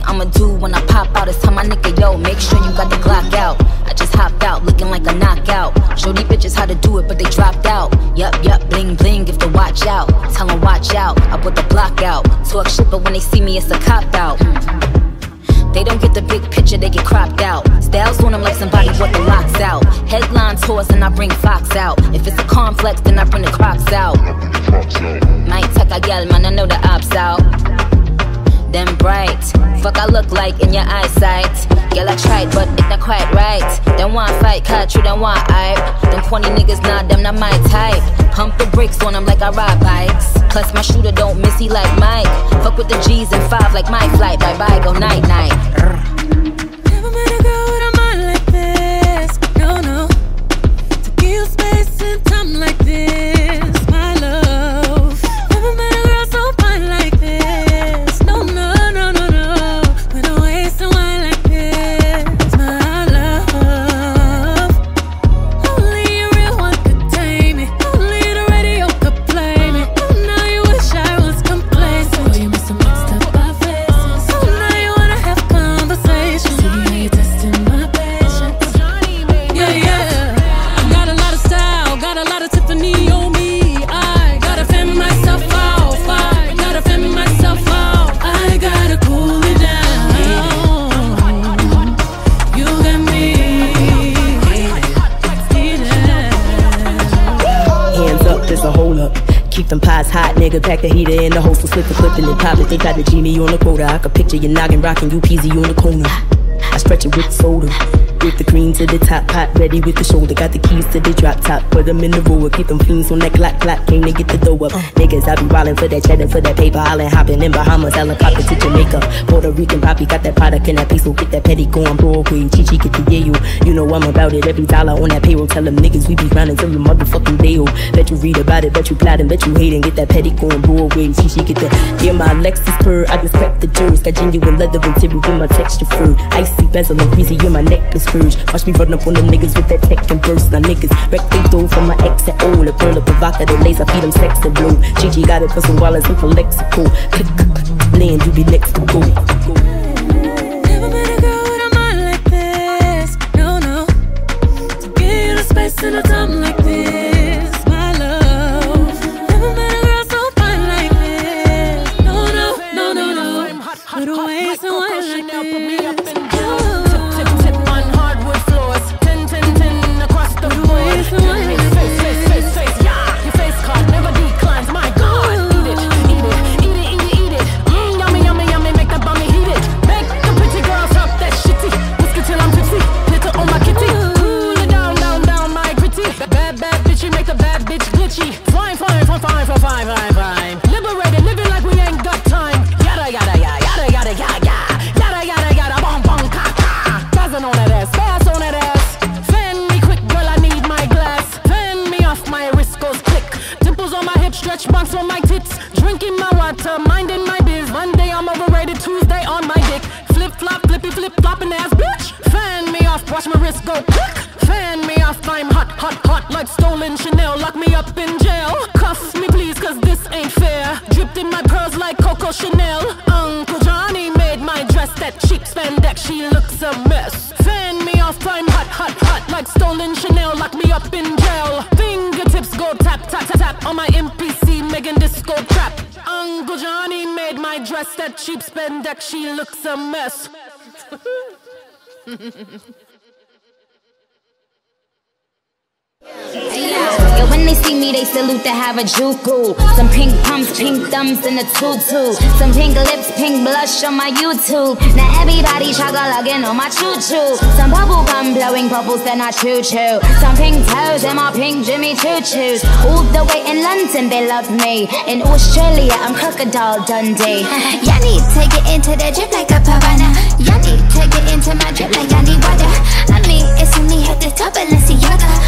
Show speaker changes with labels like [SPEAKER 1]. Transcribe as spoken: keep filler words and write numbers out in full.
[SPEAKER 1] I'ma do when I pop out is tell my nigga, yo, make sure you got the Glock out. I just hopped out, looking like a knockout. Show these bitches how to do it, but they dropped out. Yup, yup, bling, bling, if they watch out. Tell them watch out, I put the block out. Talk shit, but when they see me, it's a cop out. They don't get the big picture, they get cropped out. Styles on them like somebody brought the locks out. Headline tours and I bring Fox out. If it's a complex, then I bring the Crocs out. Might take a gal, man, I know the ops out. Them bright, fuck I look like in your eyesight. Girl I tried, but it not quite right. Them want fight, cut you, them want hype. Them corny niggas, nah, them not my type. Pump the brakes on them like I ride bikes. Plus my shooter don't miss, he like Mike. Fuck with the G's and five like my flight. Bye bye, go night night.
[SPEAKER 2] Never met a girl with a mind like this. No, no. To give space and time like this, my love. Never met a girl so fine like this. No, no, no, no, no. With a waist and wine like this, my love. Only a real one could tame it. Only the radio could play me. Oh, now you wish I was complacent. Oh, you must have mixed up our faces. Oh, now you wanna have conversation. See how you testing my patience. Yeah, yeah. I got a lot of style, got a lot of Tiffany on me. I gotta fan myself off. I gotta fan myself off. I gotta cool it down. You got me.
[SPEAKER 3] Hands up, there's a hole up. Keep them pies hot, nigga. Pack the heater in the holster, slip the clip and then pop it. They got the genie on the quota. I could picture your noggin rocking you peasy on the corner. I stretch it with soda, with the cream to the top, pot ready with the shoulder. Got the keys to the drop top, put them in the roller. Keep them fiends on that clock, clock, came to get the dough up. Niggas, I be wildin' for that cheddar, for that paper. Island hopping in Bahamas, helicopter to Jamaica. Puerto Rican poppy, got that product in that peso. Get that petty going Broadway, Chi Chi get the yayo. You know I'm about it, every dollar on that payroll. Tell them niggas we be grinding till the motherfucking day. Bet you read about it, bet you plotting, bet you hating. Get that petty going Broadway, Chi Chi get the. Yeah, my Lexus purr, I just prepped the jewels. Got genuine leather interior with my texture fur. Icy bezel and greasy in my necklace purge. Watch me run up on them niggas with that tech and burst. Now niggas wreck they throw from my ex at all. The pearl of provocative lace, I feed them sex and blow. Gigi got it for some wallets and for Lexico. Click, click, land, you be next to go.
[SPEAKER 2] Never met a girl with a mind like this. No, no. To give you the space and a time like this, my love. Never met a girl so fine like this. No, no, no, no, no. With a waist and wine like this. Cheap spandex, she looks a mess.
[SPEAKER 1] Yeah, when they see me, they salute to have a juku. Some pink pumps, pink thumbs in a tutu. Some pink lips, pink blush on my YouTube. Now everybody chocolate on my choo-choo. Some bubble gum blowing bubbles, then I choo-choo. Some pink toes in my pink Jimmy choo-choos. All the way in London, they love me. In Australia, I'm Crocodile Dundee.
[SPEAKER 4] Y'all need to take it into the drip like a piranha. Y'all need to take it into my drip like I need water. I mean, it's only at the top of Balenciaga.